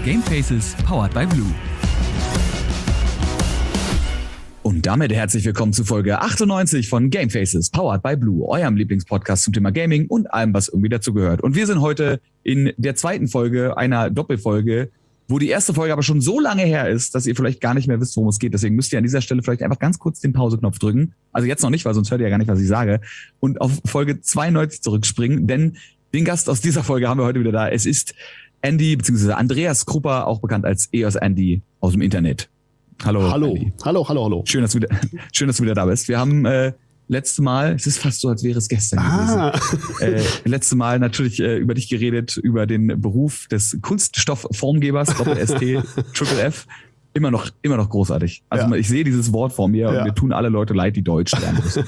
Gamefaces powered by Blue. Und damit herzlich willkommen zu Folge 98 von Gamefaces powered by Blue, eurem Lieblingspodcast zum Thema Gaming und allem, was irgendwie dazu gehört. Und wir sind heute in der zweiten Folge einer Doppelfolge, wo die erste Folge aber schon so lange her ist, dass ihr vielleicht gar nicht mehr wisst, worum es geht. Deswegen müsst ihr an dieser Stelle vielleicht einfach ganz kurz den Pauseknopf drücken. Also jetzt noch nicht, weil sonst hört ihr ja gar nicht, was ich sage. Und auf Folge 92 zurückspringen, denn den Gast aus dieser Folge haben wir heute wieder da. Es ist Andy, beziehungsweise Andreas Krupper, auch bekannt als EOS Andy aus dem Internet. Hallo. Hallo. Andy. Hallo. Schön, dass du wieder da bist. Wir haben letzte Mal, es ist fast so, als wäre es gestern gewesen. Letzte Mal natürlich über dich geredet, über den Beruf des Kunststoffformgebers, Doppel-ST, Triple F. Immer noch großartig. Also ja. Ich sehe dieses Wort vor mir und mir tun alle Leute leid, die Deutsch lernen müssen.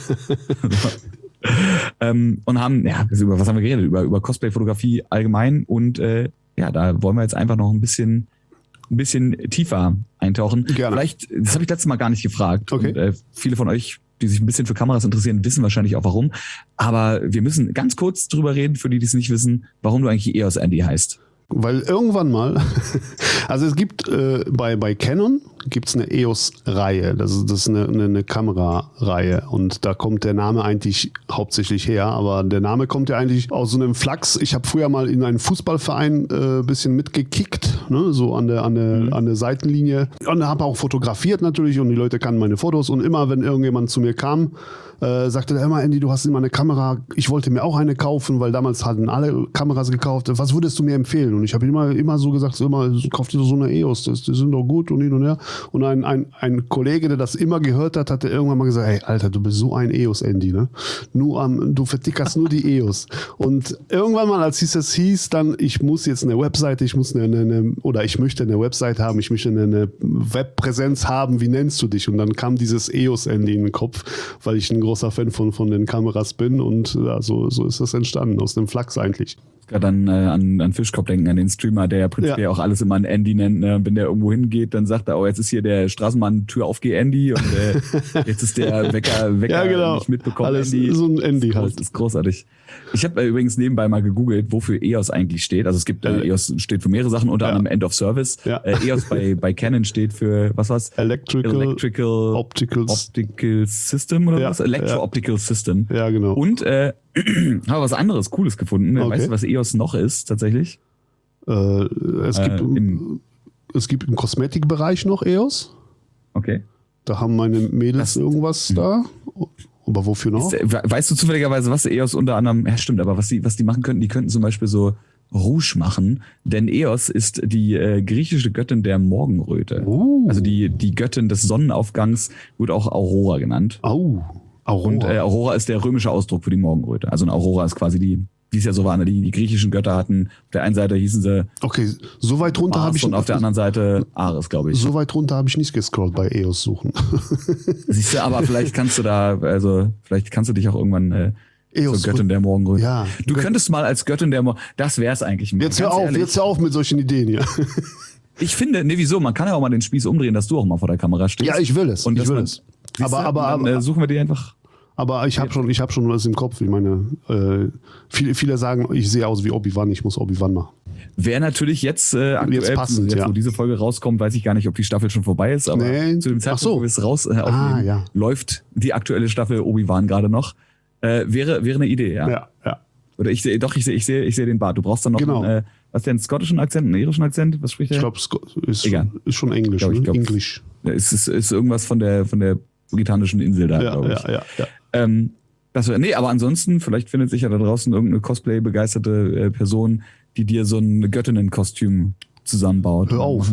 Und haben, über was haben wir geredet? Über Cosplay-Fotografie allgemein und da wollen wir jetzt einfach noch ein bisschen tiefer eintauchen. Gerne. Vielleicht, das habe ich letztes Mal gar nicht gefragt. Okay. Und viele von euch, die sich ein bisschen für Kameras interessieren, wissen wahrscheinlich auch warum. Aber wir müssen ganz kurz drüber reden, für die, die es nicht wissen, warum du eigentlich EOS Andy heißt. Weil irgendwann mal, also es gibt bei Canon gibt's eine EOS-Reihe, das ist eine Kamerareihe und da kommt der Name eigentlich hauptsächlich her, aber der Name kommt ja eigentlich aus so einem Flachs. Ich habe früher mal in einem Fußballverein bisschen mitgekickt, ne, so an der Seitenlinie und habe auch fotografiert natürlich und die Leute kannten meine Fotos und immer, wenn irgendjemand zu mir kam, sagte er immer, Andy, du hast immer eine Kamera, ich wollte mir auch eine kaufen, weil damals hatten alle Kameras gekauft, was würdest du mir empfehlen? Und ich habe immer so gesagt, kauf dir so eine EOS, die sind doch gut und hin und her. Und ein Kollege, der das immer gehört hat, hatte irgendwann mal gesagt, hey, Alter, du bist so ein EOS-Andy, ne? Du vertickerst nur die EOS. Und irgendwann mal, als es hieß, dann, ich muss jetzt eine Webseite, ich möchte eine Webseite haben, ich möchte eine Webpräsenz haben, wie nennst du dich? Und dann kam dieses EOS-Andy in den Kopf, weil ich ein großer Fan von den Kameras bin und so ist das entstanden, aus dem Flachs eigentlich. Dann an Fischkopf denken, an den Streamer, der ja prinzipiell auch alles immer einen Andy nennt. Ne? Wenn der irgendwo hingeht, dann sagt er, oh, jetzt ist hier der Straßenmann, Tür auf, geh Andy. Und jetzt ist der Wecker ja, genau. nicht mitbekommen. Alles Andy. So ein Andy halt. Das ist großartig. Ich habe übrigens nebenbei mal gegoogelt, wofür EOS eigentlich steht. Also es gibt, EOS steht für mehrere Sachen, unter anderem End of Service. Ja. EOS bei Canon steht für, was war's? Electrical Optical System oder was? Electro-Optical System. Ja, genau. Und habe was anderes Cooles gefunden. Okay. Weißt du, was EOS noch ist tatsächlich? Es gibt im Kosmetikbereich noch EOS. Okay. Da haben meine Mädels irgendwas da. Aber wofür noch? Weißt du zufälligerweise, was EOS unter anderem, ja stimmt, aber was die machen könnten, die könnten zum Beispiel so Rouge machen, denn EOS ist die griechische Göttin der Morgenröte. Also die Göttin des Sonnenaufgangs wird auch Aurora genannt. Aurora. Und Aurora ist der römische Ausdruck für die Morgenröte. Also eine Aurora ist quasi wie es ja so war, die griechischen Götter hatten, auf der einen Seite hießen sie okay, so weit runter habe ich und auf der anderen Seite Ares, glaube ich. So weit runter habe ich nicht gescrollt bei EOS suchen. Siehst du, aber vielleicht kannst du dich auch irgendwann zur Göttin der Morgenröte. Ja. Du könntest mal als Göttin der Morgenröte, das wär's eigentlich. Jetzt hör auf mit solchen Ideen hier. Ich finde, wieso? Man kann ja auch mal den Spieß umdrehen, dass du auch mal vor der Kamera stehst. Ja, ich will es. Aber suchen wir die einfach. Aber ich habe schon was im Kopf. Ich meine, viele sagen, ich sehe aus wie Obi-Wan, ich muss Obi-Wan machen. Wäre natürlich jetzt aktuell, passend, wo diese Folge rauskommt, weiß ich gar nicht, ob die Staffel schon vorbei ist, aber zu dem Zeitpunkt, wo wir es raus aufnehmen, läuft die aktuelle Staffel Obi-Wan gerade noch. Wäre eine Idee, ja. Ja. Oder ich sehe den Bart. Du brauchst dann noch einen, was denn, einen schottischen Akzent, einen irischen Akzent? Was spricht der? Ich glaube, ist schon Englisch. Englisch. Es ist irgendwas von der britanischen Insel da, glaube ich. Ja. Aber ansonsten, vielleicht findet sich ja da draußen irgendeine Cosplay-begeisterte Person, die dir so ein Göttinnenkostüm zusammenbaut. Hör auf.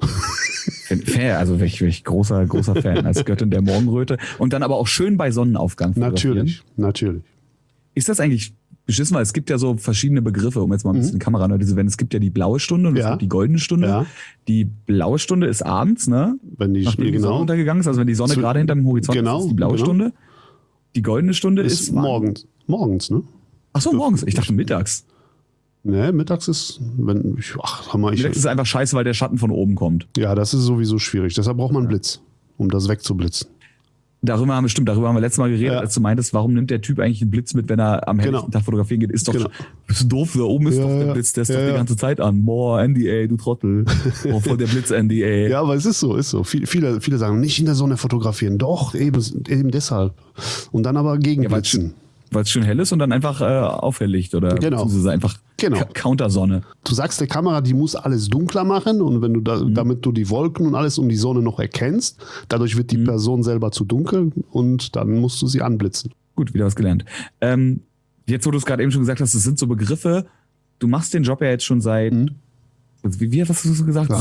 Also wirklich großer Fan als Göttin der Morgenröte. Und dann aber auch schön bei Sonnenaufgang. Natürlich. Ist das eigentlich beschissen? Weil es gibt ja so verschiedene Begriffe, um jetzt mal ein bisschen Kamera zu wenden. Es gibt ja die blaue Stunde und es gibt die goldene Stunde. Ja. Die blaue Stunde ist abends, ne? Nachdem die Sonne untergegangen ist. Also wenn die Sonne gerade hinter dem Horizont ist, ist die blaue Stunde. Die goldene Stunde ist morgens. Morgens, ne? Ach so, morgens. Ich dachte mittags. Ne, mittags ist, mittags ist einfach scheiße, weil der Schatten von oben kommt. Ja, das ist sowieso schwierig. Deshalb braucht man einen Blitz, um das wegzublitzen. darüber haben wir letztes Mal geredet, als du meintest, warum nimmt der Typ eigentlich einen Blitz mit, wenn er am helllichten Tag fotografieren geht? Ist doch bist du doof, da oben ist doch der Blitz, der ist doch die ganze Zeit an. Boah, NDA, du Trottel. Oh, voll der Blitz NDA. Ja, aber es ist so. Viele sagen, nicht in der Sonne fotografieren. Doch, eben deshalb. Und dann aber gegenblitzen. Weil es schön hell ist und dann einfach aufhellicht oder beziehungsweise einfach Countersonne. Du sagst der Kamera, die muss alles dunkler machen und wenn du damit du die Wolken und alles um die Sonne noch erkennst, dadurch wird die Person selber zu dunkel und dann musst du sie anblitzen. Gut, wieder was gelernt. Jetzt, wo du es gerade eben schon gesagt hast, das sind so Begriffe, du machst den Job ja jetzt schon seit, wie hast du so gesagt?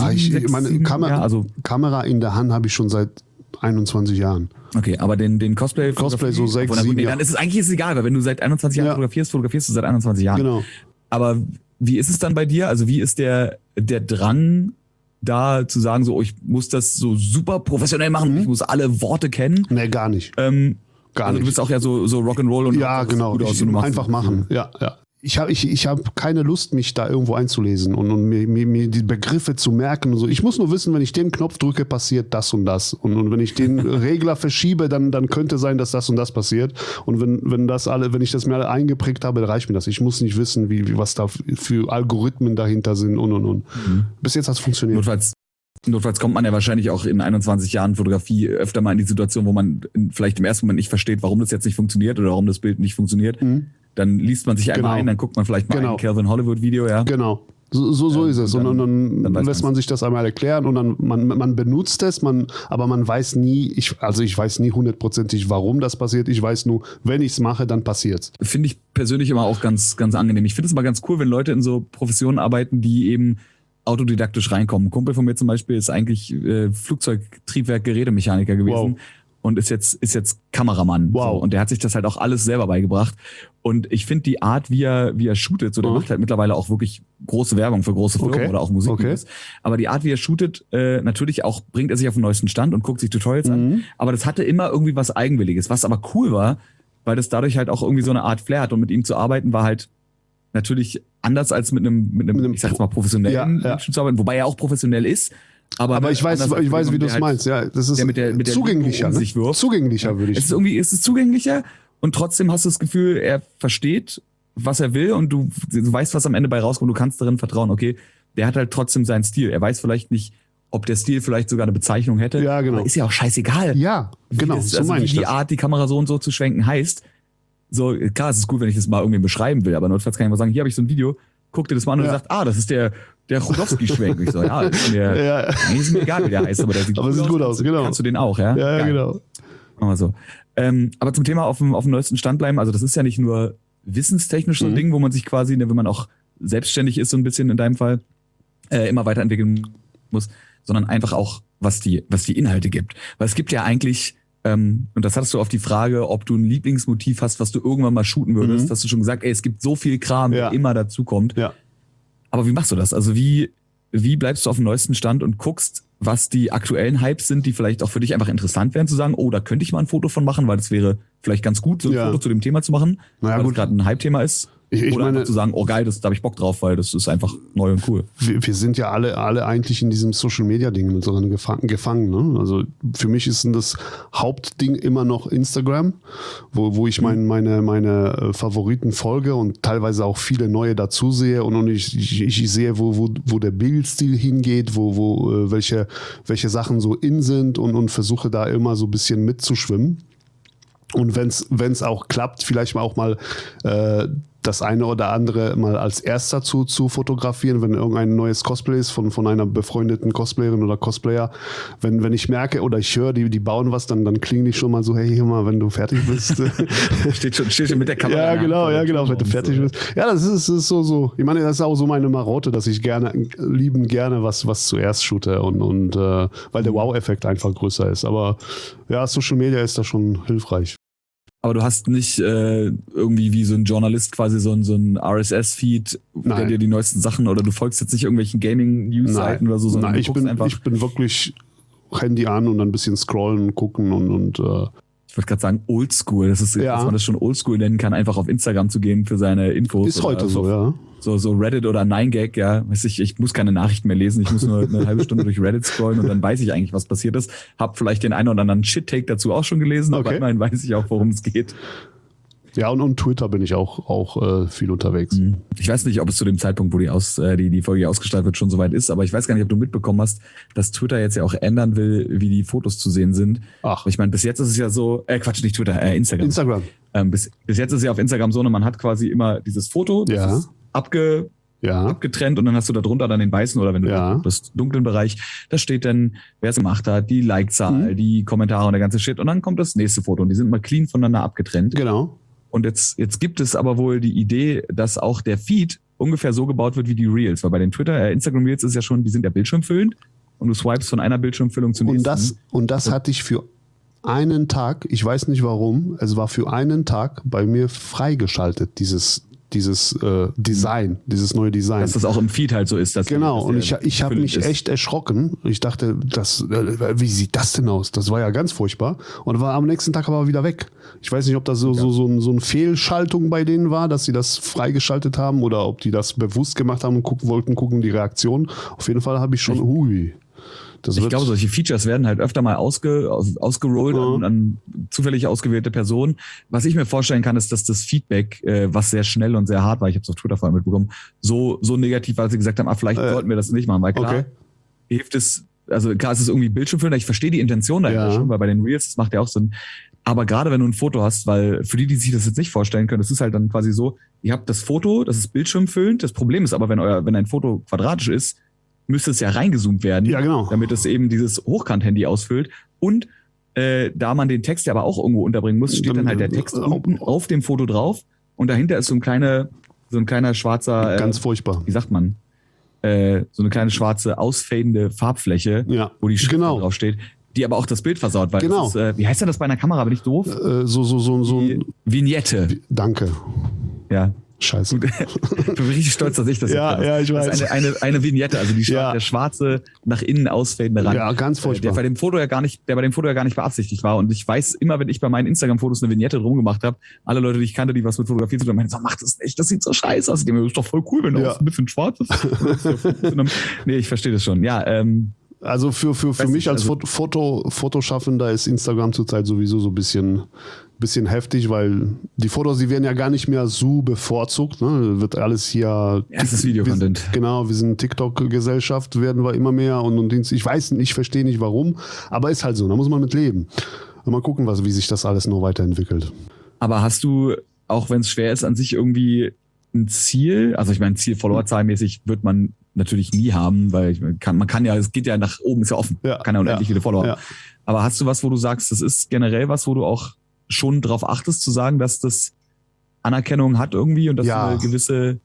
Kamera in der Hand habe ich schon seit 21 Jahren. Okay, aber den Cosplay so 6, 7 Jahren. Dann ist es eigentlich egal, weil wenn du seit 21 Jahren fotografierst du seit 21 Jahren. Genau. Aber wie ist es dann bei dir? Also wie ist der Drang da zu sagen, so ich muss das so super professionell machen, ich muss alle Worte kennen? Nee, gar nicht. Gar nicht. Du bist auch ja so Rock'n'Roll und gut aus, einfach machen. Ja. Ich hab keine Lust, mich da irgendwo einzulesen und mir die Begriffe zu merken und so. Ich muss nur wissen, wenn ich den Knopf drücke, passiert das und das. Und wenn ich den Regler verschiebe, dann könnte sein, dass das und das passiert. Und wenn ich das mir alle eingeprägt habe, dann reicht mir das. Ich muss nicht wissen, was da für Algorithmen dahinter sind und. Bis jetzt hat es funktioniert. Notfalls kommt man ja wahrscheinlich auch in 21 Jahren Fotografie öfter mal in die Situation, wo man vielleicht im ersten Moment nicht versteht, warum das jetzt nicht funktioniert oder warum das Bild nicht funktioniert. Dann liest man sich einmal ein, dann guckt man vielleicht mal ein Calvin Hollywood Video, ja. Genau. So ist es. Und dann lässt man sich das einmal erklären und dann man benutzt es, aber man weiß nie, ich weiß nie hundertprozentig, warum das passiert. Ich weiß nur, wenn ich es mache, dann passiert's. Finde ich persönlich immer auch ganz, ganz angenehm. Ich finde es immer ganz cool, wenn Leute in so Professionen arbeiten, die eben autodidaktisch reinkommen. Ein Kumpel von mir zum Beispiel ist eigentlich Flugzeugtriebwerk-Gerätemechaniker gewesen. Wow. Und ist jetzt Kameramann. Wow. So. Und der hat sich das halt auch alles selber beigebracht. Und ich finde die Art, wie er shootet, so der macht halt mittlerweile auch wirklich große Werbung für große Firmen oder auch Musikvideos. Aber die Art, wie er shootet, natürlich auch bringt er sich auf den neuesten Stand und guckt sich Tutorials an. Aber das hatte immer irgendwie was Eigenwilliges, was aber cool war, weil das dadurch halt auch irgendwie so eine Art Flair hat. Und mit ihm zu arbeiten war halt natürlich anders als mit einem ich sag jetzt mal, professionellen Menschen zu arbeiten, wobei er auch professionell ist. Aber ich weiß, wie du es meinst. Ja, das ist mit der zugänglicher. Sich wirft. Zugänglicher, würde ich sagen. Es ist zugänglicher und trotzdem hast du das Gefühl, er versteht, was er will und du weißt, was am Ende bei rauskommt. Du kannst darin vertrauen, okay, der hat halt trotzdem seinen Stil. Er weiß vielleicht nicht, ob der Stil vielleicht sogar eine Bezeichnung hätte. Ja, genau. Aber ist ja auch scheißegal. Ja, genau. So meine ich das. Die Art, die Kamera so und so zu schwenken heißt, so, klar, es ist gut, wenn ich das mal irgendwie beschreiben will, aber notfalls kann ich mal sagen, hier habe ich so ein Video, guck dir das mal an und sagt, das ist der Rudowski-Schwenk. Ich so, ist mir egal, wie der heißt, aber der sieht gut aus. Genau. Kannst du den auch, ja? Ja, genau. Machen wir so. Aber zum Thema auf dem neuesten Stand bleiben, also das ist ja nicht nur wissenstechnisch so ein Ding, wo man sich quasi, wenn man auch selbstständig ist, so ein bisschen in deinem Fall, immer weiterentwickeln muss, sondern einfach auch, was die Inhalte gibt. Weil es gibt ja eigentlich, und das hattest du auf die Frage, ob du ein Lieblingsmotiv hast, was du irgendwann mal shooten würdest, hast du schon gesagt, es gibt so viel Kram, der immer dazu kommt. Ja. Aber wie machst du das? Also wie bleibst du auf dem neuesten Stand und guckst, was die aktuellen Hypes sind, die vielleicht auch für dich einfach interessant wären, zu sagen, da könnte ich mal ein Foto von machen, weil das wäre vielleicht ganz gut, so ein Foto zu dem Thema zu machen, weil es gerade ein Hype-Thema ist. Oder meine, zu sagen, geil, da habe ich Bock drauf, weil das ist einfach neu und cool. Wir sind ja alle eigentlich in diesem Social-Media-Ding gefangen. Ne? Also für mich ist das Hauptding immer noch Instagram, wo ich meine Favoriten folge und teilweise auch viele neue dazu sehe und ich sehe, wo der Bildstil hingeht, welche Sachen so in sind und versuche da immer so ein bisschen mitzuschwimmen. Und wenn's auch klappt, vielleicht auch mal das eine oder andere mal als erster zu fotografieren, wenn irgendein neues Cosplay ist von einer befreundeten Cosplayerin oder Cosplayer. Wenn ich merke oder ich höre, die bauen was, dann klinge ich schon mal so, hey, hier mal, wenn du fertig bist. steht schon mit der Kamera. Ja, genau, wenn du fertig bist. Ja, das ist so. Ich meine, das ist auch so meine Marotte, dass ich gerne was zuerst shoote und weil der Wow-Effekt einfach größer ist. Aber ja, Social Media ist da schon hilfreich. Aber du hast nicht irgendwie wie so ein Journalist quasi so ein RSS-Feed, der dir die neuesten Sachen, oder du folgst jetzt nicht irgendwelchen Gaming-News-Seiten oder so, sondern ich bin wirklich Handy an und dann ein bisschen scrollen und gucken und ich würde gerade sagen, oldschool. Das ist, dass man das schon oldschool nennen kann, einfach auf Instagram zu gehen für seine Infos. Ist heute so, ja. So Reddit oder 9gag, ja. Weiß ich muss keine Nachrichten mehr lesen. Ich muss nur eine halbe Stunde durch Reddit scrollen und dann weiß ich eigentlich, was passiert ist. Hab vielleicht den einen oder anderen Shit-Take dazu auch schon gelesen, aber immerhin weiß ich auch, worum es geht. Ja, und Twitter bin ich auch viel unterwegs. Ich weiß nicht, ob es zu dem Zeitpunkt, wo die Folge ausgestrahlt wird, schon soweit ist, aber ich weiß gar nicht, ob du mitbekommen hast, dass Twitter jetzt ja auch ändern will, wie die Fotos zu sehen sind. Ach. Ich meine, bis jetzt ist es ja so, nicht Twitter, Instagram. Bis jetzt ist es ja auf Instagram so, man hat quasi immer dieses Foto, das ist abgetrennt und dann hast du da drunter dann den weißen oder wenn du das dunklen Bereich, da steht dann, wer es gemacht hat, die Like-Zahl, die Kommentare und der ganze Shit und dann kommt das nächste Foto und die sind mal clean voneinander abgetrennt. Genau. Und jetzt gibt es aber wohl die Idee, dass auch der Feed ungefähr so gebaut wird wie die Reels. Weil bei den Instagram Reels ist ja schon, die sind ja bildschirmfüllend und du swipest von einer Bildschirmfüllung zur nächsten. Und das hatte ich für einen Tag, ich weiß nicht warum, es war für einen Tag bei mir freigeschaltet, dieses Design, dieses neue Design. Dass das auch im Feed halt so ist. Genau, und ich habe mich echt erschrocken. Ich dachte, wie sieht das denn aus? Das war ja ganz furchtbar. Und war am nächsten Tag aber wieder weg. Ich weiß nicht, ob das so eine Fehlschaltung bei denen war, dass sie das freigeschaltet haben oder ob die das bewusst gemacht haben und wollten gucken, die Reaktion. Auf jeden Fall habe ich schon, ich glaube, solche Features werden halt öfter mal ausgerollt an zufällig ausgewählte Personen. Was ich mir vorstellen kann, ist, dass das Feedback, was sehr schnell und sehr hart war, ich habe es auf Twitter vor allem mitbekommen, so negativ war, dass sie gesagt haben, vielleicht sollten wir das nicht machen, weil klar hilft es, also klar, es ist irgendwie Bildschirmfüllend, ich verstehe die Intention dahinter schon, weil bei den Reels, das macht ja auch Sinn. Aber gerade wenn du ein Foto hast, weil für die sich das jetzt nicht vorstellen können, das ist halt dann quasi so, ihr habt das Foto, das ist bildschirmfüllend, das Problem ist aber, wenn ein Foto quadratisch ist, müsste es ja reingezoomt werden, damit es eben dieses Hochkant-Handy ausfüllt. Und da man den Text ja aber auch irgendwo unterbringen muss, steht dann halt der Text unten auf dem Foto drauf und dahinter ist so ein kleiner schwarzer... ganz furchtbar. Wie sagt man? So eine kleine schwarze, ausfadende Farbfläche, wo die Schrift drauf steht, die aber auch das Bild versaut. Weil das ist, wie heißt denn das bei einer Kamera? Bin ich doof? So Vignette. Danke. Ja. Scheiße. Ich bin richtig stolz, dass ich das ich weiß. Das ist eine Vignette, also der schwarze, nach innen ausfadende Rand. Ja, ganz furchtbar. Der bei dem Foto ja gar nicht beabsichtigt war. Und ich weiß immer, wenn ich bei meinen Instagram-Fotos eine Vignette drum gemacht habe, alle Leute, die ich kannte, die was mit Fotografie zu tun haben, meinten, mach das nicht, das sieht so scheiße aus. Das ist doch voll cool, wenn du auch ein bisschen schwarz ist. Nee, ich verstehe das schon. Ja, also für mich als Fotoschaffender ist Instagram zurzeit sowieso so ein bisschen heftig, weil die Fotos, die werden ja gar nicht mehr so bevorzugt. Ne? Wird alles hier... Erstes Videocontent. Genau, wir sind TikTok-Gesellschaft, werden wir immer mehr und ich weiß nicht, ich verstehe nicht warum, aber ist halt so, da muss man mit leben. Mal gucken, wie sich das alles noch weiterentwickelt. Aber hast du, auch wenn es schwer ist, an sich irgendwie ein Ziel? Also ich meine, Ziel Followerzahlmäßig wird man natürlich nie haben, weil man kann ja, es geht ja nach oben, ist ja offen, kann ja unendlich viele Follower haben. Aber hast du was, wo du sagst, das ist generell was, wo du auch schon drauf achtest, zu sagen, dass das Anerkennung hat irgendwie und dass du eine gewisse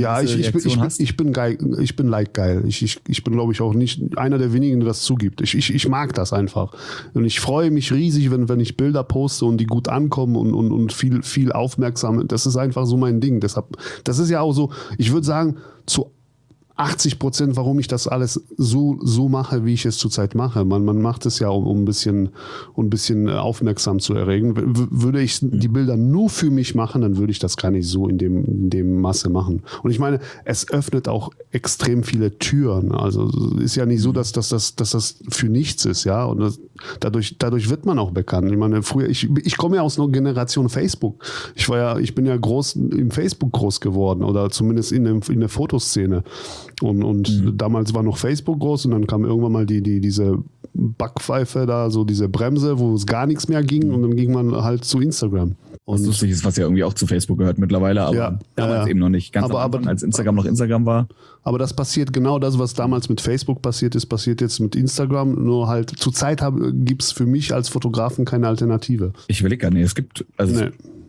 ich bin like geil. Ich bin, glaube ich, auch nicht einer der wenigen, der das zugibt. Ich mag das einfach. Und ich freue mich riesig, wenn ich Bilder poste und die gut ankommen und viel aufmerksam. Das ist einfach so mein Ding. Deshalb, das ist ja auch so, ich würde sagen, zu 80%, warum ich das alles so mache, wie ich es zurzeit mache. Man macht es ja, um ein bisschen aufmerksam zu erregen. Würde ich die Bilder nur für mich machen, dann würde ich das gar nicht so in dem Masse machen. Und ich meine, es öffnet auch extrem viele Türen. Also ist ja nicht so, dass das für nichts ist, ja. Und dadurch wird man auch bekannt. Ich meine, früher, ich komme ja aus einer Generation Facebook. Ich bin ja im Facebook groß geworden oder zumindest in der Fotoszene. Und damals war noch Facebook groß und dann kam irgendwann mal diese Backpfeife da, so diese Bremse, wo es gar nichts mehr ging und dann ging man halt zu Instagram. Was lustig ist, was ja irgendwie auch zu Facebook gehört mittlerweile, aber damals eben noch nicht. Ganz am Anfang, als Instagram noch Instagram war. Aber das passiert genau das, was damals mit Facebook passiert ist, passiert jetzt mit Instagram. Nur halt zurzeit gibt es für mich als Fotografen keine Alternative. Ich überlege gar nicht. Es gibt,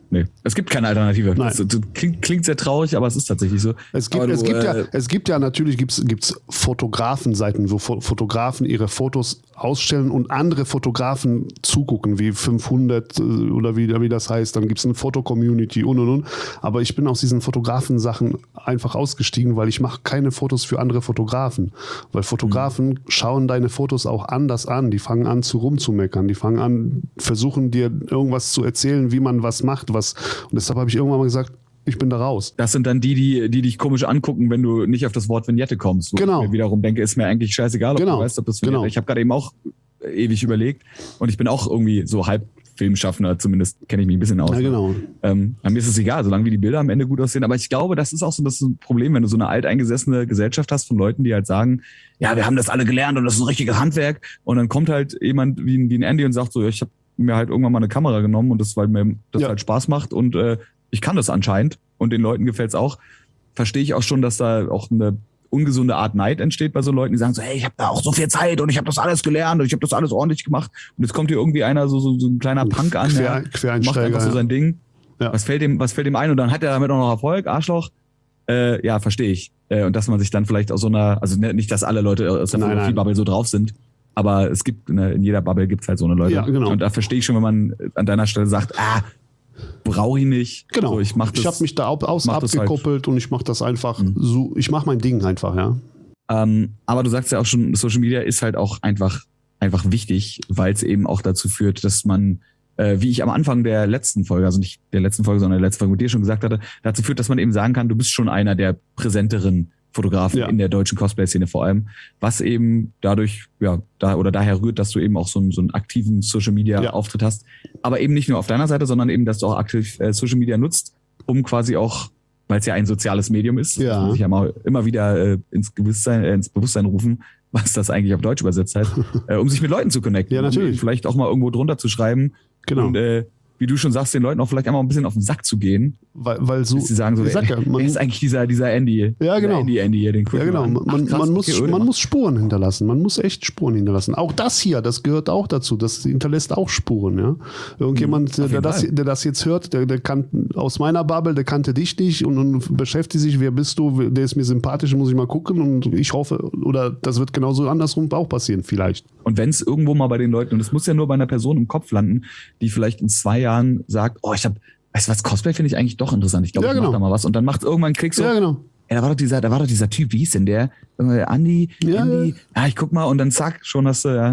Nee, es gibt keine Alternative. Nein. Das klingt sehr traurig, aber es ist tatsächlich so. Es gibt ja natürlich gibt's Fotografenseiten, wo Fotografen ihre Fotos ausstellen und andere Fotografen zugucken, wie 500 oder wie das heißt. Dann gibt es eine Foto-Community und. Aber ich bin aus diesen Fotografen-Sachen einfach ausgestiegen, weil ich mache keine Fotos für andere Fotografen. Weil Fotografen schauen deine Fotos auch anders an. Die fangen an rumzumeckern. Die fangen an, versuchen dir irgendwas zu erzählen, wie man was macht. Und deshalb habe ich irgendwann mal gesagt, ich bin da raus. Das sind dann die dich komisch angucken, wenn du nicht auf das Wort Vignette kommst. Wo genau. Ich mir wiederum denke, ist mir eigentlich scheißegal, ob du weißt, ob das Vignette. Ich habe gerade eben auch ewig überlegt und ich bin auch irgendwie so halb Filmschaffender, zumindest kenne ich mich ein bisschen aus. Ja, genau. Mir ist es egal, solange wie die Bilder am Ende gut aussehen. Aber ich glaube, das ist auch so das Problem, wenn du so eine alteingesessene Gesellschaft hast von Leuten, die halt sagen, ja, wir haben das alle gelernt und das ist ein richtiges Handwerk. Und dann kommt halt jemand wie ein Andy und sagt so, ich habe mir halt irgendwann mal eine Kamera genommen und das, weil mir das halt Spaß macht und ich kann das anscheinend und den Leuten gefällt's auch. Verstehe ich auch schon, dass da auch eine ungesunde Art Neid entsteht bei so Leuten, die sagen so, hey, ich habe da auch so viel Zeit und ich habe das alles gelernt und ich habe das alles ordentlich gemacht und jetzt kommt hier irgendwie einer, so ein kleiner Punk an, Quereinsteiger, macht einfach so sein Ding. Ja. Was fällt dem ein und dann hat er damit auch noch Erfolg, Arschloch. Ja, verstehe ich. Und dass man sich dann vielleicht aus so einer, also nicht, dass alle Leute aus der Fotografie-Bubble so drauf sind, aber es gibt, in jeder Bubble gibt's halt so eine Leute. Ja, genau. Und da verstehe ich schon, wenn man an deiner Stelle sagt, brauche ich nicht. Genau. So, ich habe mich da abgekoppelt und ich mache das einfach so, ich mache mein Ding einfach, ja. Aber du sagst ja auch schon, Social Media ist halt auch einfach wichtig, weil es eben auch dazu führt, dass man, wie ich am Anfang der letzten Folge, also nicht der letzten Folge, sondern der letzten Folge mit dir schon gesagt hatte, dazu führt, dass man eben sagen kann, du bist schon einer der präsenteren Fotografen in der deutschen Cosplay-Szene vor allem, was eben dadurch, daher rührt, dass du eben auch so einen aktiven Social-Media-Auftritt hast, aber eben nicht nur auf deiner Seite, sondern eben, dass du auch aktiv Social Media nutzt, um quasi auch, weil es ja ein soziales Medium ist, muss man sich ja mal immer wieder ins Bewusstsein rufen, was das eigentlich auf Deutsch übersetzt heißt, um sich mit Leuten zu connecten. Ja, natürlich. Um vielleicht auch mal irgendwo drunter zu schreiben. Genau. Und wie du schon sagst, den Leuten auch vielleicht einmal ein bisschen auf den Sack zu gehen. Weil so, sie sagen so, wer ist eigentlich dieser Andy? Ja, genau. Andy hier, den ja, genau. Man muss Spuren hinterlassen. Man muss echt Spuren hinterlassen. Auch das hier, das gehört auch dazu. Das hinterlässt auch Spuren, ja. Irgendjemand, der das jetzt hört, der kann aus meiner Bubble, der kannte dich nicht und beschäftigt sich, wer bist du, der ist mir sympathisch, muss ich mal gucken und ich hoffe, oder das wird genauso andersrum auch passieren, vielleicht. Und wenn es irgendwo mal bei den Leuten, und es muss ja nur bei einer Person im Kopf landen, die vielleicht in 2 Jahren sagt, weißt du was, Cosplay finde ich eigentlich doch interessant. Ich glaube, ich mach da mal was. Und dann macht irgendwann Klick so, da war doch dieser Typ, wie hieß denn der? Andy, ich guck mal und dann zack, schon hast du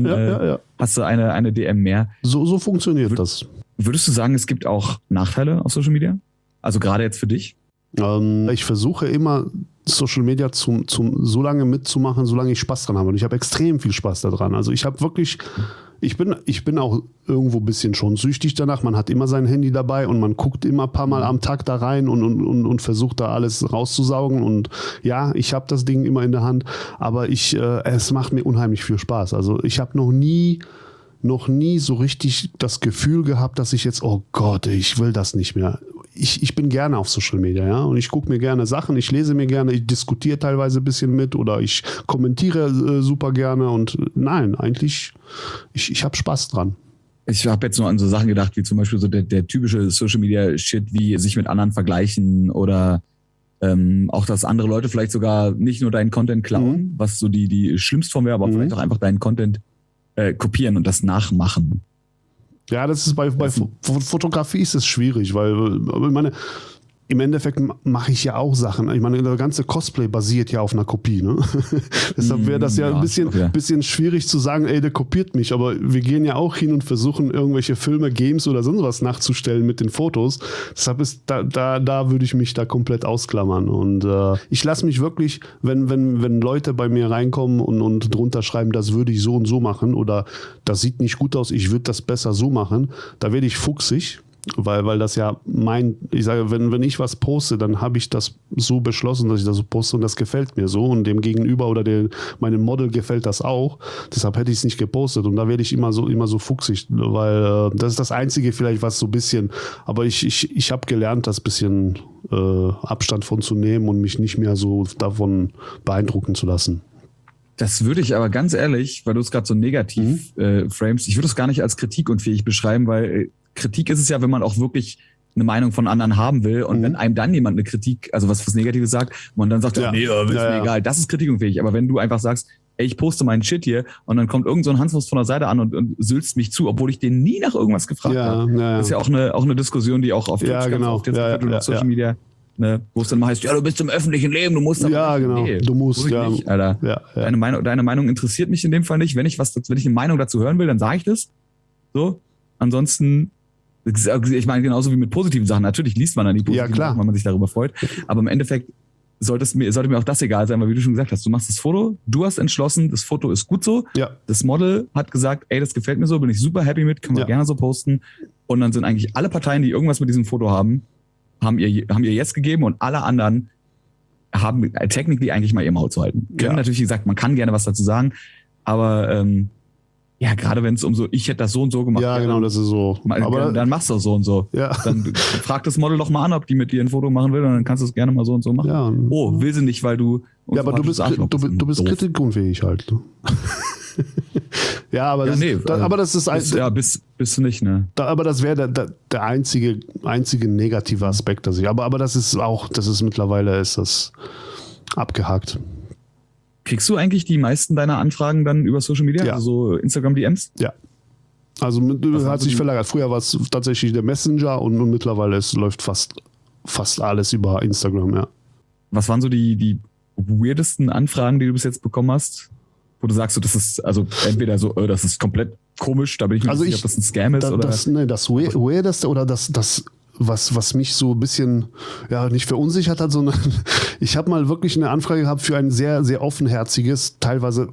hast du eine DM mehr. So funktioniert das. Würdest du sagen, es gibt auch Nachteile auf Social Media? Also gerade jetzt für dich? Ich versuche immer Social Media so lange mitzumachen, solange ich Spaß dran habe. Und ich habe extrem viel Spaß daran. Also ich habe wirklich, ich bin auch irgendwo ein bisschen schon süchtig danach. Man hat immer sein Handy dabei und man guckt immer ein paar Mal am Tag da rein und versucht da alles rauszusaugen. Und ja, ich habe das Ding immer in der Hand, aber es macht mir unheimlich viel Spaß. Also ich habe noch nie so richtig das Gefühl gehabt, dass ich jetzt, oh Gott, ich will das nicht mehr. Ich bin gerne auf Social Media, ja, und ich gucke mir gerne Sachen, ich lese mir gerne, ich diskutiere teilweise ein bisschen mit oder ich kommentiere super gerne und nein, eigentlich, ich habe Spaß dran. Ich habe jetzt nur an so Sachen gedacht, wie zum Beispiel so der typische Social Media Shit, wie sich mit anderen vergleichen oder auch, dass andere Leute vielleicht sogar nicht nur deinen Content klauen, was so die Schlimmstform wäre, aber vielleicht auch einfach deinen Content kopieren und das nachmachen. Ja, das ist bei Fotografie ist es schwierig, weil ich meine, im Endeffekt mache ich ja auch Sachen. Ich meine, der ganze Cosplay basiert ja auf einer Kopie. Ne? Deshalb wäre das ja ein bisschen schwierig zu sagen, ey, der kopiert mich. Aber wir gehen ja auch hin und versuchen, irgendwelche Filme, Games oder sonst was nachzustellen mit den Fotos. Deshalb ist da würde ich mich da komplett ausklammern. Und ich lasse mich wirklich, wenn Leute bei mir reinkommen und drunter schreiben, das würde ich so und so machen oder das sieht nicht gut aus, ich würde das besser so machen, da werde ich fuchsig. Weil das ja ich sage, wenn ich was poste, dann habe ich das so beschlossen, dass ich das so poste und das gefällt mir so und dem Gegenüber oder meinem Model gefällt das auch. Deshalb hätte ich es nicht gepostet und da werde ich immer so fuchsig, weil das ist das Einzige vielleicht, was so ein bisschen, aber ich habe gelernt, das bisschen Abstand von zu nehmen und mich nicht mehr so davon beeindrucken zu lassen. Das würde ich aber ganz ehrlich, weil du es gerade so negativ framest, ich würde es gar nicht als kritikunfähig beschreiben, weil Kritik ist es ja, wenn man auch wirklich eine Meinung von anderen haben will und wenn einem dann jemand eine Kritik, also was Negatives sagt, und man dann sagt, ist mir egal, das ist kritikunfähig. Aber wenn du einfach sagst, ey, ich poste meinen Shit hier und dann kommt irgend so ein Hanswurst von der Seite an und sülzt mich zu, obwohl ich den nie nach irgendwas gefragt habe. Das ist ja auch eine Diskussion, die auch auf Twitch auf Social Media, ne, wo es dann mal heißt, ja, du bist im öffentlichen Leben, du musst du musst, nicht, Alter. Deine Meinung interessiert mich in dem Fall nicht. Wenn ich eine Meinung dazu hören will, dann sage ich das. So. Ansonsten, ich meine, genauso wie mit positiven Sachen. Natürlich liest man dann die positiven Sachen, weil man sich darüber freut. Aber im Endeffekt sollte mir auch das egal sein, weil wie du schon gesagt hast, du machst das Foto, du hast entschlossen, das Foto ist gut so. Ja. Das Model hat gesagt, ey, das gefällt mir so, bin ich super happy mit, können wir gerne so posten. Und dann sind eigentlich alle Parteien, die irgendwas mit diesem Foto haben ihr Yes gegeben und alle anderen haben technically eigentlich mal ihr Maul zu halten. Können natürlich gesagt, man kann gerne was dazu sagen, aber ja, gerade wenn es um so, ich hätte das so und so gemacht. Ja, genau, das ist so. Aber dann machst du das so und so. Ja. Dann frag das Model doch mal an, ob die mit dir ein Foto machen will und dann kannst du es gerne mal so und so machen. Ja. Oh, will sie nicht, weil du... Ja, aber du bist kritikunfähig halt. Ja, aber aber das ist... Bist du nicht, ne? Aber das wäre der einzige negative Aspekt, aber das ist mittlerweile ist das abgehakt. Kriegst du eigentlich die meisten deiner Anfragen dann über Social Media? Ja. Also so Instagram-DMs? Ja. Also hat sich verlagert. Früher war es tatsächlich der Messenger und mittlerweile läuft fast alles über Instagram, ja. Was waren so die weirdesten Anfragen, die du bis jetzt bekommen hast? Wo du sagst, das ist also entweder so, das ist komplett komisch, da bin ich mir nicht sicher, ob das ein Scam ist oder... Das Weirdeste oder das was mich so ein bisschen, nicht verunsichert hat, sondern ich habe mal wirklich eine Anfrage gehabt für ein sehr, sehr offenherziges, teilweise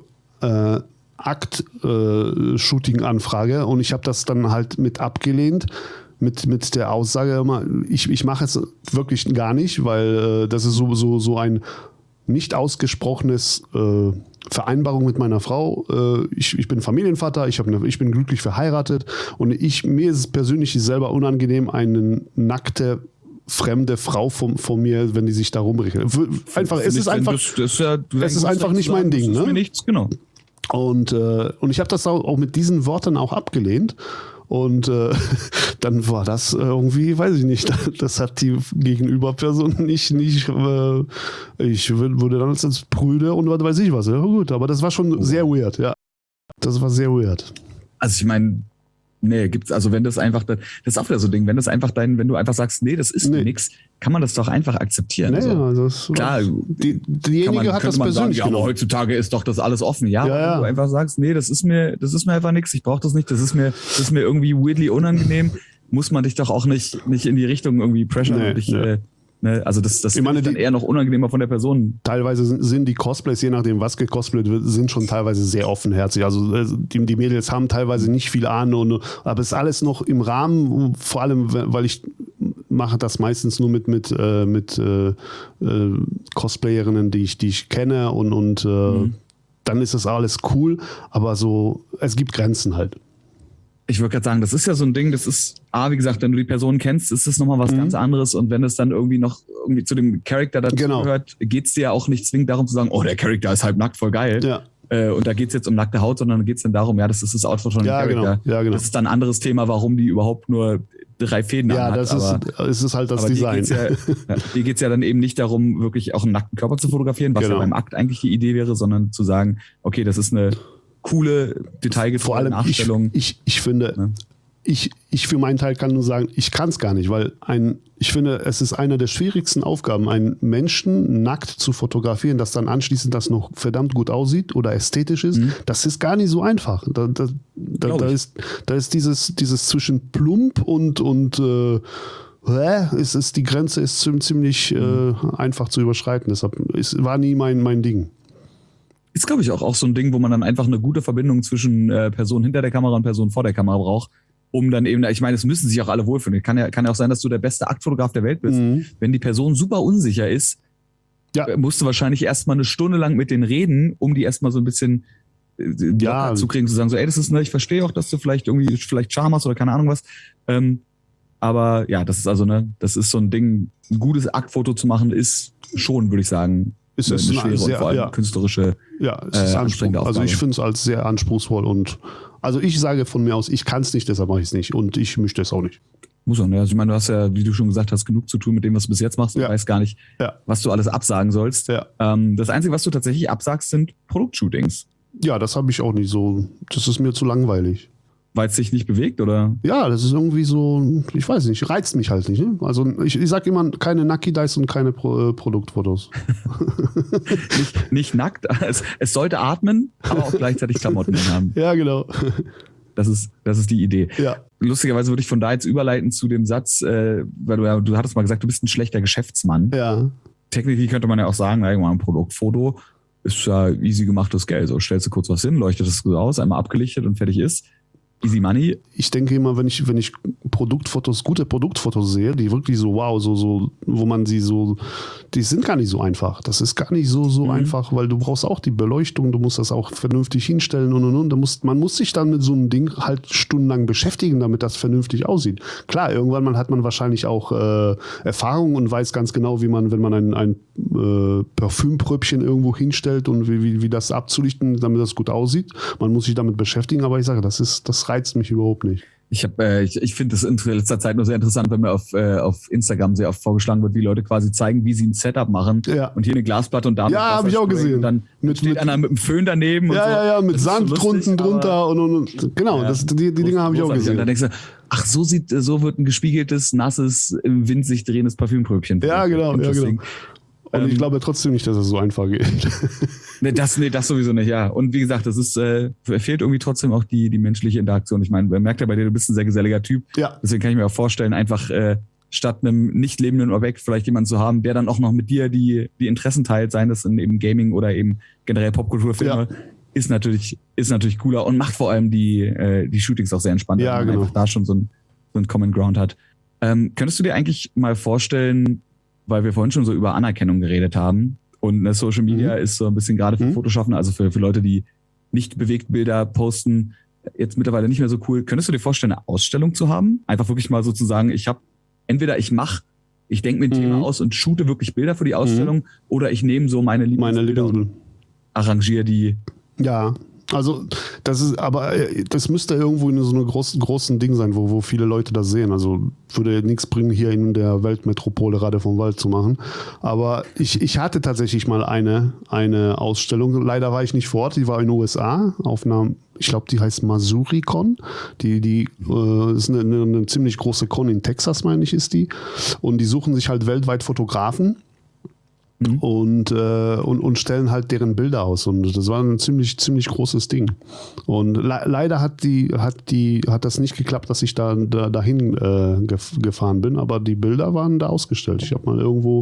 Akt-Shooting-Anfrage und ich habe das dann halt mit abgelehnt, mit der Aussage, ich mache es wirklich gar nicht, weil das ist so ein nicht ausgesprochenes Vereinbarung mit meiner Frau. Ich bin Familienvater, ich bin glücklich verheiratet und mir ist es persönlich selber unangenehm, eine nackte fremde Frau von mir, wenn die sich da rumrichtet. Es ist einfach nicht mein Ding. Das ist mir nichts, genau. Und ich habe das auch mit diesen Worten auch abgelehnt. Und dann war das irgendwie, weiß ich nicht, das hat die Gegenüberperson nicht ich wurde dann als prüde und was weiß ich was. Ja, gut, aber das war schon sehr weird, ja. Das war sehr weird. Also ich meine, wenn das einfach, das ist auch wieder so ein Ding, wenn du einfach sagst, das ist nix, kann man das doch einfach akzeptieren. Klar, diejenige hat das persönlich sagen, aber heutzutage ist doch das alles offen. Ja, wenn du einfach sagst, das ist mir einfach nix, ich brauche das nicht, das ist mir irgendwie weirdly unangenehm, muss man dich doch auch nicht in die Richtung irgendwie pressure. Also das finde ich dann eher noch unangenehmer von der Person. Teilweise sind die Cosplays, je nachdem was gecosplayt wird, sind schon teilweise sehr offenherzig. Also die Mädels haben teilweise nicht viel Ahnung, aber es ist alles noch im Rahmen, vor allem, weil ich mache das meistens nur mit Cosplayerinnen, die ich kenne und dann ist das alles cool, aber so, es gibt Grenzen halt. Ich würde gerade sagen, das ist ja so ein Ding, das ist, wie gesagt, wenn du die Person kennst, ist das nochmal was ganz anderes und wenn es dann irgendwie zu dem Charakter dazu gehört, geht es dir ja auch nicht zwingend darum zu sagen, der Charakter ist halb nackt, voll geil. Ja. Und da geht es jetzt um nackte Haut, sondern geht es dann darum, das ist das Outfit von dem Charakter. Genau. Das ist dann ein anderes Thema, warum die überhaupt nur 3 Fäden hat. Ja, es ist halt das Design. Hier geht's ja dann eben nicht darum, wirklich auch einen nackten Körper zu fotografieren, was ja beim Akt eigentlich die Idee wäre, sondern zu sagen, okay, das ist eine coole, detailgetreue Nachstellung. Ich finde, ich für meinen Teil kann nur sagen, ich kann es gar nicht, weil ich finde, es ist eine der schwierigsten Aufgaben, einen Menschen nackt zu fotografieren, dass dann anschließend das noch verdammt gut aussieht oder ästhetisch ist. Das ist gar nicht so einfach. Da ist dieses zwischen plump und die Grenze ist ziemlich einfach zu überschreiten. Deshalb war nie mein Ding. Ist, glaube ich, auch so ein Ding, wo man dann einfach eine gute Verbindung zwischen Person hinter der Kamera und Person vor der Kamera braucht, um dann eben, ich meine, es müssen sich auch alle wohlfühlen. Kann ja auch sein, dass du der beste Aktfotograf der Welt bist. Wenn die Person super unsicher ist, musst du wahrscheinlich erstmal eine Stunde lang mit denen reden, um die erstmal so ein bisschen locker zu kriegen, zu sagen, so, das ist, ich verstehe auch, dass du vielleicht Charme hast oder keine Ahnung was. Aber ja, das ist das ist so ein Ding, ein gutes Aktfoto zu machen, ist schon, würde ich sagen, ist eine schwere und vor allem künstlerische es ist anstrengende Aufgabe. Also ich finde es als sehr anspruchsvoll und also ich sage von mir aus, ich kann es nicht, deshalb mache ich es nicht und ich möchte es auch nicht. Muss man, ja. Also ich meine, du hast ja, wie du schon gesagt hast, genug zu tun mit dem, was du bis jetzt machst und weißt gar nicht, was du alles absagen sollst. Ja. Das Einzige, was du tatsächlich absagst, sind Produktshootings. Ja, das habe ich auch nicht so. Das ist mir zu langweilig. Weil es dich nicht bewegt, oder? Ja, das ist irgendwie so, ich weiß nicht, reizt mich halt nicht. Ne? Also ich sag immer, keine Nucky Dice und keine Produktfotos. nicht nackt, es sollte atmen, aber auch gleichzeitig Klamotten haben. Ja, genau. Das ist die Idee. Ja. Lustigerweise würde ich von da jetzt überleiten zu dem Satz, weil du hattest mal gesagt, du bist ein schlechter Geschäftsmann. Ja. Technisch könnte man ja auch sagen, ein Produktfoto ist ja easy gemachtes Geld. So stellst du kurz was hin, leuchtet es gut aus, einmal abgelichtet und fertig ist. Easy money. Ich denke immer, wenn ich gute Produktfotos sehe, die wirklich so, wow, so, wo man sie so, die sind gar nicht so einfach. Das ist gar nicht so einfach, weil du brauchst auch die Beleuchtung, du musst das auch vernünftig hinstellen und. Man muss sich dann mit so einem Ding halt stundenlang beschäftigen, damit das vernünftig aussieht. Klar, irgendwann hat man wahrscheinlich auch Erfahrung und weiß ganz genau, wie man, wenn man ein Parfümpröbchen irgendwo hinstellt und wie das abzulichten, damit das gut aussieht. Man muss sich damit beschäftigen, aber ich sage, das reizt mich überhaupt nicht. Ich finde das in letzter Zeit nur sehr interessant, wenn mir auf Instagram sehr oft vorgeschlagen wird, wie Leute quasi zeigen, wie sie ein Setup machen. Ja. Und hier eine Glasplatte und da ja, habe ich auch gesehen. Und dann steht einer mit einem Föhn daneben. Ja, mit Sand drunter und genau, ja, die Dinge habe ich auch gesehen. Und dann denkst du, ach, so wird ein gespiegeltes, nasses, im Wind sich drehendes Parfümpröbchen. Ja, genau. Und ich glaube trotzdem nicht, dass es so einfach geht. Das sowieso nicht, ja. Und wie gesagt, das ist, fehlt irgendwie trotzdem auch die menschliche Interaktion. Ich meine, man merkt ja bei dir, du bist ein sehr geselliger Typ. Ja. Deswegen kann ich mir auch vorstellen, einfach statt einem nicht lebenden Objekt vielleicht jemanden zu haben, der dann auch noch mit dir die Interessen teilt, seien das in eben Gaming oder eben generell Popkulturfilme, ist natürlich cooler und macht vor allem die Shootings auch sehr entspannt, ja, weil man einfach da schon so ein Common Ground hat. Könntest du dir eigentlich mal vorstellen, weil wir vorhin schon so über Anerkennung geredet haben und Social Media ist so ein bisschen gerade für Fotoschaffende, also für Leute, die nicht bewegt Bilder posten, jetzt mittlerweile nicht mehr so cool. Könntest du dir vorstellen, eine Ausstellung zu haben? Einfach wirklich mal sozusagen, ich denke mir ein Thema aus und shoote wirklich Bilder für die Ausstellung oder ich nehme so meine Lieblingsbilder und arrangiere die. Ja. Also das müsste irgendwo in so einem großen Ding sein, wo viele Leute das sehen. Also würde nichts bringen, hier in der Weltmetropole Rade vom Wald zu machen. Aber ich hatte tatsächlich mal eine Ausstellung. Leider war ich nicht vor Ort. Die war in den USA auf einer, ich glaube, die heißt MasuriCon. Die ist eine ziemlich große Con in Texas, meine ich, ist die. Und die suchen sich halt weltweit Fotografen. Und stellen halt deren Bilder aus. Und das war ein ziemlich großes Ding. Und leider hat das nicht geklappt, dass ich dahin gefahren bin, aber die Bilder waren da ausgestellt. Ich habe mal irgendwo,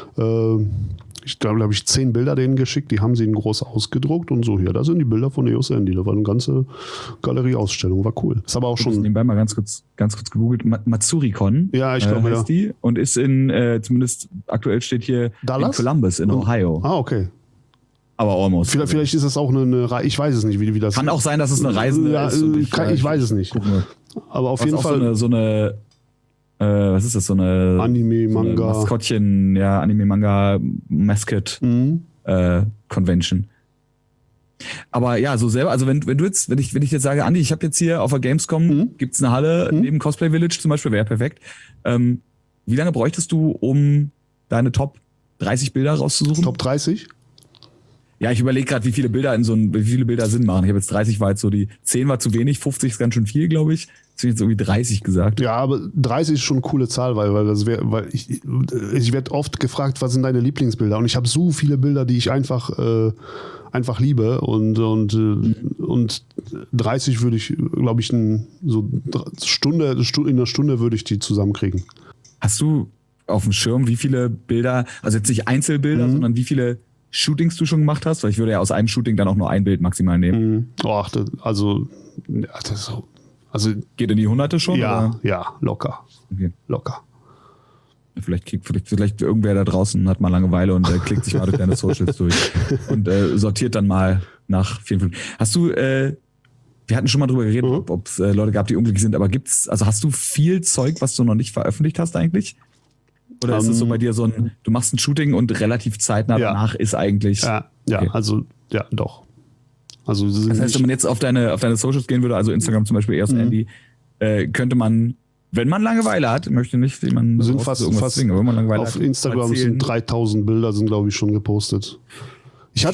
ich glaube, 10 Bilder denen geschickt, die haben sie in groß ausgedruckt und so hier. Da sind die Bilder von EOS Andy. Da war eine ganze Galerieausstellung, war cool. Ist aber auch schon. Nebenbei mal ganz kurz gegoogelt. MasuriCon. Ja, ich glaube, heißt die. Und ist zumindest aktuell steht hier Dallas? in Columbus in Ohio. Ah, okay. Aber almost. Vielleicht ist das auch eine Reise. Ich weiß es nicht, wie das. Kann auch sein, dass es eine Reise ist. Ich weiß es nicht. Aber auf jeden Fall. So eine was ist das, so eine Anime-Manga. Maskottchen, ja, Anime-Manga Mascot Convention. Aber ja, so selber, also wenn ich jetzt sage, Andi, ich habe jetzt hier auf der Gamescom, gibt's eine Halle neben Cosplay Village zum Beispiel, wäre perfekt. Wie lange bräuchtest du, um deine Top 30 Bilder rauszusuchen? Top 30? Ja, ich überlege gerade, wie viele Bilder Sinn machen. Ich habe jetzt 30 war jetzt so, die 10 war zu wenig, 50 ist ganz schön viel, glaube ich. Deswegen jetzt irgendwie 30 gesagt. Ja, aber 30 ist schon eine coole Zahl, weil ich werde oft gefragt, was sind deine Lieblingsbilder? Und ich habe so viele Bilder, die ich einfach liebe und 30 würde ich, glaube ich, in einer Stunde würde ich die zusammenkriegen. Hast du auf dem Schirm, wie viele Bilder, also jetzt nicht Einzelbilder, sondern wie viele Shootings du schon gemacht hast? Weil ich würde ja aus einem Shooting dann auch nur ein Bild maximal nehmen. Also geht in die Hunderte schon? Ja, oder? ja, locker. Okay. Locker. Vielleicht irgendwer da draußen hat mal Langeweile und klickt sich mal durch deine Socials durch und sortiert dann mal nach vielen Filmen. Hast du, wir hatten schon mal drüber geredet, ob es Leute gab, die unglücklich sind, aber hast du viel Zeug, was du noch nicht veröffentlicht hast eigentlich? Oder ist es so bei dir so du machst ein Shooting und relativ zeitnah danach ist eigentlich... Ja, okay. Also, ja, doch. Also, das heißt, wenn man jetzt auf deine Socials gehen würde, also Instagram zum Beispiel, EOS Andy, könnte man Wenn man Langeweile hat, möchte nicht jemand sind fast zwingen, aber wenn man Langeweile auf hat, Instagram sind 3000 Bilder, sind glaube ich schon gepostet. Ich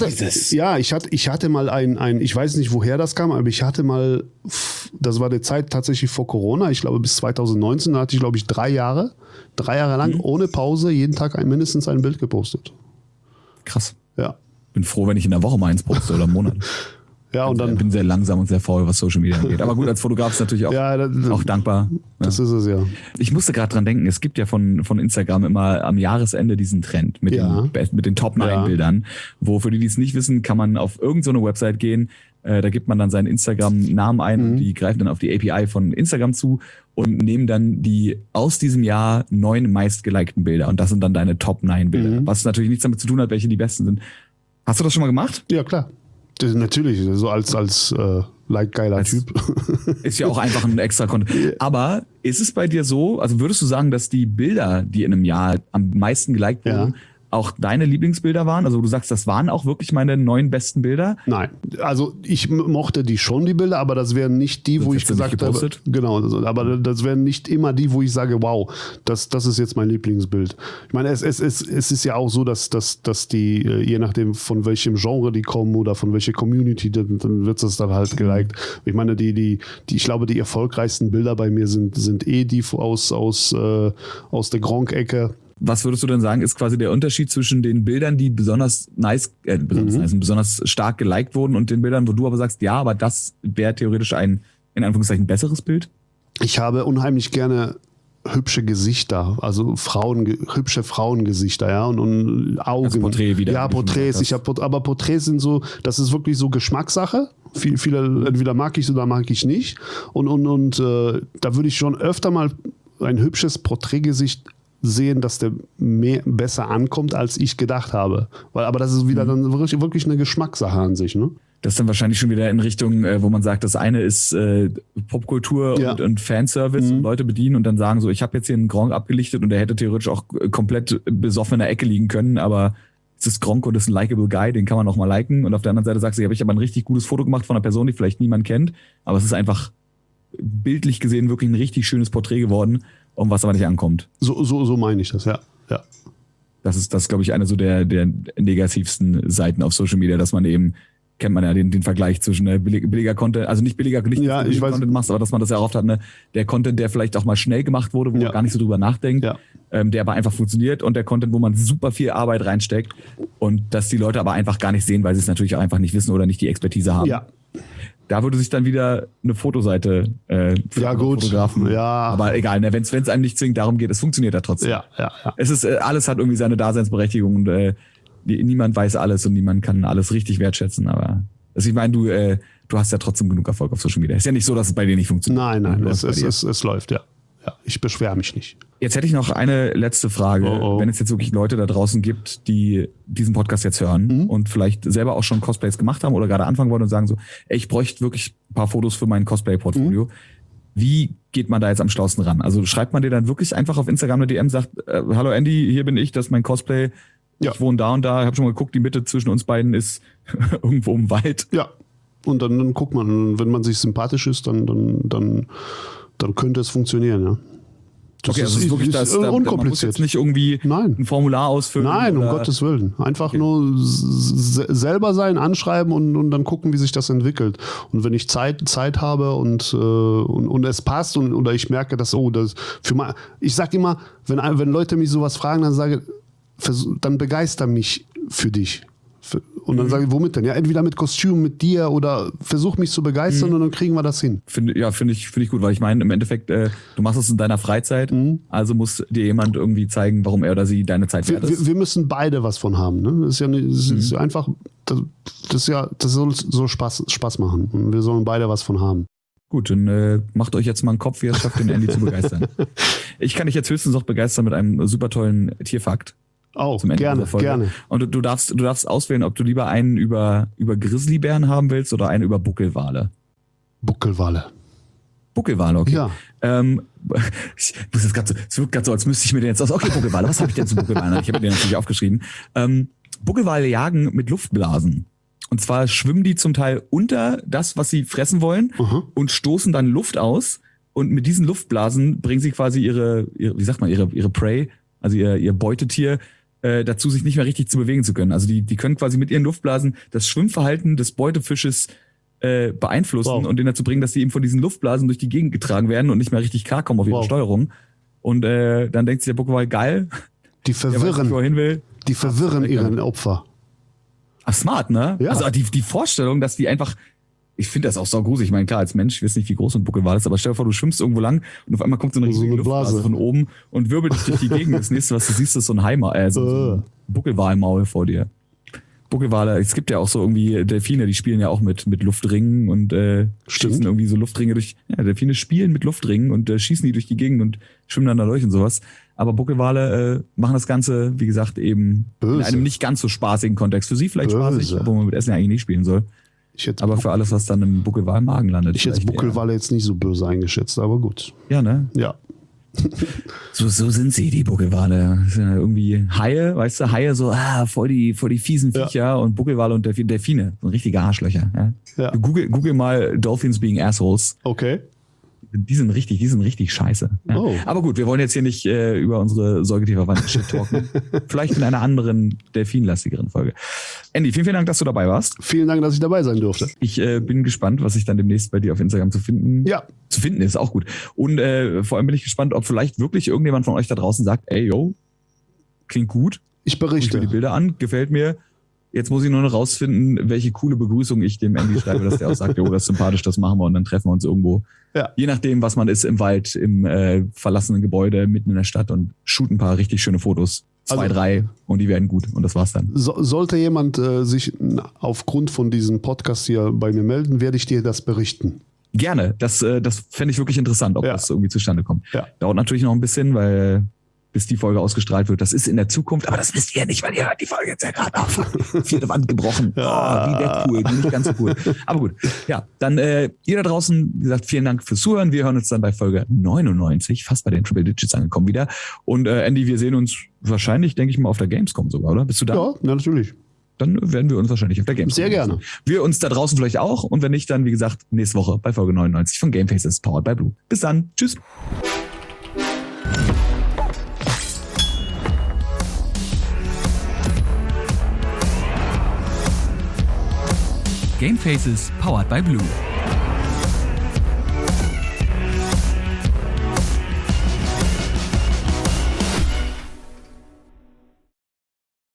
hatte mal ich weiß nicht, woher das kam, aber ich hatte mal, das war die Zeit tatsächlich vor Corona, ich glaube bis 2019, da hatte ich glaube ich 3 Jahre lang ohne Pause jeden Tag mindestens ein Bild gepostet. Krass. Ja. Bin froh, wenn ich in der Woche mal eins poste oder im Monat. Ja, und dann. Ich bin sehr langsam und sehr faul, was Social Media angeht. Aber gut, als Fotograf ist natürlich auch, auch dankbar. Das ist es ja. Ich musste gerade dran denken, es gibt ja von Instagram immer am Jahresende diesen Trend mit den Top 9 Bildern, wo für die es nicht wissen, kann man auf irgendeine Website gehen, da gibt man dann seinen Instagram-Namen ein und die greifen dann auf die API von Instagram zu und nehmen dann die aus diesem Jahr 9 meistgelikten Bilder und das sind dann deine Top 9 Bilder, was natürlich nichts damit zu tun hat, welche die besten sind. Hast du das schon mal gemacht? Ja, klar. Das natürlich, so als like-geiler Typ. Ist ja auch einfach ein extra Content. Aber ist es bei dir so, also würdest du sagen, dass die Bilder, die in einem Jahr am meisten geliked wurden, auch deine Lieblingsbilder waren? Also du sagst, das waren auch wirklich meine 9 besten Bilder? Nein, also ich mochte die schon, die Bilder, aber das wären nicht die, wo ich gesagt habe, genau, aber das wären nicht immer die, wo ich sage, wow, das ist jetzt mein Lieblingsbild. Ich meine, es ist ja auch so, dass die, je nachdem von welchem Genre die kommen oder von welcher Community, dann wird es dann halt geliked. Ich meine, ich glaube, die erfolgreichsten Bilder bei mir sind die aus der Gronk-Ecke. Was würdest du denn sagen, ist quasi der Unterschied zwischen den Bildern, die besonders besonders stark geliked wurden und den Bildern, wo du aber sagst, ja, aber das wäre theoretisch ein, in Anführungszeichen, besseres Bild? Ich habe unheimlich gerne hübsche Gesichter, also hübsche Frauengesichter, ja, und Augen. Also Porträt wieder. Ja, Porträts. Aber Porträts sind so, das ist wirklich so Geschmackssache. Viele entweder mag ich es oder mag ich nicht. Und da würde ich schon öfter mal ein hübsches Porträtgesicht sehen, dass der besser ankommt, als ich gedacht habe. Aber das ist wieder dann wirklich eine Geschmackssache an sich, ne? Das ist dann wahrscheinlich schon wieder in Richtung, wo man sagt, das eine ist Popkultur und Fanservice und Leute bedienen und dann sagen so, ich habe jetzt hier einen Gronk abgelichtet und der hätte theoretisch auch komplett besoffen in der Ecke liegen können, aber es ist Gronk und ist ein likable Guy, den kann man auch mal liken. Und auf der anderen Seite sagst du, habe ich aber ein richtig gutes Foto gemacht von einer Person, die vielleicht niemand kennt, aber es ist einfach bildlich gesehen wirklich ein richtig schönes Porträt geworden, um was aber nicht ankommt. So meine ich das, ja. Das ist, glaube ich, eine so der negativsten Seiten auf Social Media, dass man eben, kennt man ja den Vergleich zwischen billiger Content, also nicht Content machst, aber dass man das ja auch oft hat, ne? Der Content, der vielleicht auch mal schnell gemacht wurde, wo man gar nicht so drüber nachdenkt, der aber einfach funktioniert und der Content, wo man super viel Arbeit reinsteckt und dass die Leute aber einfach gar nicht sehen, weil sie es natürlich auch einfach nicht wissen oder nicht die Expertise haben. Ja. Da würde sich dann wieder eine Fotoseite für Fotografen. Ja. Aber egal, ne, wenn es einem nicht zwingend darum geht, es funktioniert ja trotzdem. Ja. Es ist, alles hat irgendwie seine Daseinsberechtigung und niemand weiß alles und niemand kann alles richtig wertschätzen. Aber also ich meine, du hast ja trotzdem genug Erfolg auf Social Media. Ist ja nicht so, dass es bei dir nicht funktioniert. Nein, es läuft, ja. Ich beschwere mich nicht. Jetzt hätte ich noch eine letzte Frage. Wenn es jetzt wirklich Leute da draußen gibt, die diesen Podcast jetzt hören und vielleicht selber auch schon Cosplays gemacht haben oder gerade anfangen wollen und sagen so, ey, ich bräuchte wirklich ein paar Fotos für mein Cosplay-Portfolio. Wie geht man da jetzt am schlausten ran? Also schreibt man dir dann wirklich einfach auf Instagram eine DM, sagt, hallo Andy, hier bin ich, das ist mein Cosplay. Ja. Ich wohne da und da, ich habe schon mal geguckt, die Mitte zwischen uns beiden ist irgendwo im Wald. Ja, und dann guckt man, wenn man sich sympathisch ist, dann könnte es funktionieren, ja. Das ist wirklich unkompliziert. Man muss jetzt nicht irgendwie ein Formular ausfüllen. Nein, um Gottes Willen. Einfach nur selber sein, anschreiben und dann gucken, wie sich das entwickelt. Und wenn ich Zeit habe und es passt oder ich merke, dass, ich sag immer, wenn Leute mich sowas fragen, dann begeister mich für dich. Und dann sage ich, womit denn? Ja, entweder mit Kostüm, mit dir oder versuch mich zu begeistern und dann kriegen wir das hin. Finde ich gut, weil ich meine, im Endeffekt, du machst es in deiner Freizeit, also muss dir jemand irgendwie zeigen, warum er oder sie deine Zeit wert ist. Wir müssen beide was von haben. Ne? Das ist ja einfach, das soll so Spaß machen. Und wir sollen beide was von haben. Gut, dann macht euch jetzt mal einen Kopf, wie ihr es schafft, den Andy zu begeistern. Ich kann dich jetzt höchstens noch begeistern mit einem super tollen Tierfakt. Oh, gerne. Und du darfst auswählen, ob du lieber einen über Grizzlybären haben willst oder einen über Buckelwale. Buckelwale, okay. Ja. Ich muss jetzt gerade so, es wirkt gerade so, als müsste ich mir den jetzt aus. Okay, Buckelwale, was habe ich denn zu Buckelwalen? Ich habe mir den natürlich aufgeschrieben. Buckelwale jagen mit Luftblasen. Und zwar schwimmen die zum Teil unter das, was sie fressen wollen und stoßen dann Luft aus. Und mit diesen Luftblasen bringen sie quasi ihre Prey, also ihr Beutetier, dazu, sich nicht mehr richtig zu bewegen zu können. Also die können quasi mit ihren Luftblasen das Schwimmverhalten des Beutefisches beeinflussen und den dazu bringen, dass sie eben von diesen Luftblasen durch die Gegend getragen werden und nicht mehr richtig klarkommen auf ihre Steuerung. Und dann denkt sich der Buckelwal, geil. Die verwirren, wohin will. Die verwirren ihren Opfer. Ach, smart, ne? Ja. Also die Vorstellung, dass die einfach, ich finde das auch so gruselig. Ich meine, klar, als Mensch, ich weiß nicht, wie groß so ein Buckelwal ist, aber stell dir vor, du schwimmst irgendwo lang und auf einmal kommt so eine riesige Luftblase von oben und wirbelt dich durch die Gegend. Das nächste, was du siehst, ist so ein so ein Buckelwalmaul vor dir. Buckelwale, es gibt ja auch so irgendwie Delfine, die spielen ja auch mit Luftringen und schießen irgendwie so Luftringe durch. Ja, Delfine spielen mit Luftringen und schießen die durch die Gegend und schwimmen dann da durch und sowas. Aber Buckelwale machen das Ganze, wie gesagt, eben in einem nicht ganz so spaßigen Kontext. Für sie vielleicht spaßig, obwohl man mit Essen ja eigentlich nicht spielen soll. Aber für alles, was dann im Buckelwal im Magen landet. Ich hätte Buckelwale jetzt nicht so böse eingeschätzt, aber gut. Ja, ne? Ja. So sind sie, die Buckelwale. Irgendwie Haie, weißt du, Haie so, voll die fiesen Viecher und Buckelwale und Delfine. So richtige Arschlöcher. Ja? Ja. Google mal Dolphins being assholes. Okay. Die sind richtig scheiße. Ja. Oh. Aber gut, wir wollen jetzt hier nicht über unsere Säugetierverwandten Shit talken. Vielleicht in einer anderen, delfinlastigeren Folge. Andy, vielen Dank, dass du dabei warst. Vielen Dank, dass ich dabei sein durfte. Ich bin gespannt, was sich dann demnächst bei dir auf Instagram zu finden ist. Auch gut. Und vor allem bin ich gespannt, ob vielleicht wirklich irgendjemand von euch da draußen sagt, ey, yo, klingt gut. Ich berichte. Guck mir die Bilder an, gefällt mir. Jetzt muss ich nur noch rausfinden, welche coole Begrüßung ich dem Andy schreibe, dass der auch sagt, das ist sympathisch, das machen wir und dann treffen wir uns irgendwo. Ja. Je nachdem, was man ist, im Wald, im verlassenen Gebäude, mitten in der Stadt und shoot ein paar richtig schöne Fotos. 2, 3 und die werden gut und das war's dann. Sollte jemand sich aufgrund von diesem Podcast hier bei mir melden, werde ich dir das berichten. Gerne, das fände ich wirklich interessant, ob das irgendwie zustande kommt. Ja. Dauert natürlich noch ein bisschen, weil bis die Folge ausgestrahlt wird. Das ist in der Zukunft, aber das wisst ihr ja nicht, weil ihr hört die Folge jetzt ja gerade auf. 4. Wand gebrochen. Ja. Wie der cool, die nicht ganz so cool. Aber gut, ja, dann ihr da draußen, wie gesagt, vielen Dank fürs Zuhören. Wir hören uns dann bei Folge 99, fast bei den Triple Digits angekommen wieder. Und Andy, wir sehen uns wahrscheinlich, denke ich mal, auf der Gamescom sogar, oder? Bist du da? Ja, natürlich. Dann werden wir uns wahrscheinlich auf der Gamescom sehr gerne. Wir uns da draußen vielleicht auch. Und wenn nicht, dann, wie gesagt, nächste Woche bei Folge 99 von Gamefaces, powered by Blue. Bis dann. Tschüss. Gamefaces, powered by Blue.